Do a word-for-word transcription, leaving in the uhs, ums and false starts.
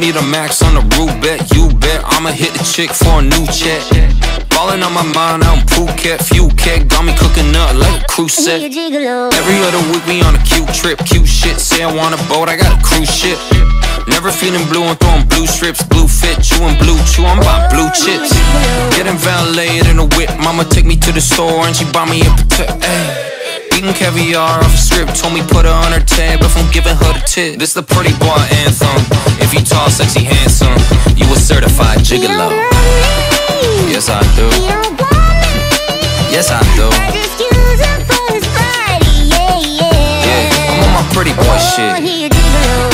need a max on the root bet, you bet I'ma hit the chick for a new check. Ballin' on my mind out in Phuket, few cat got me cooking up like a cruise set. Every other week we on a cute trip, cute shit. Say I want a boat, I got a cruise ship. Never feeling blue and throwing blue strips, blue fit, chewing blue chew. I'm about blue chips. Getting valeted in a whip. Mama take me to the store and she buy me a protect. Eating caviar off a strip, told me put her on her tab if I'm giving her the tip. This the pretty boy anthem. If you tall, sexy, handsome, you a certified gigolo. Yes I do. Yes I do. Yeah, I'm on my pretty boy shit.